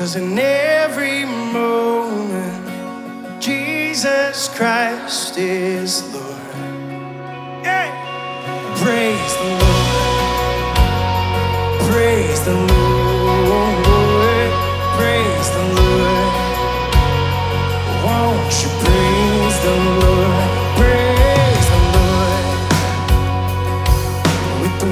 'Cause in every moment, Jesus Christ is Lord. Hey! Praise the Lord. Praise the Lord. Praise the Lord. Won't you praise the Lord?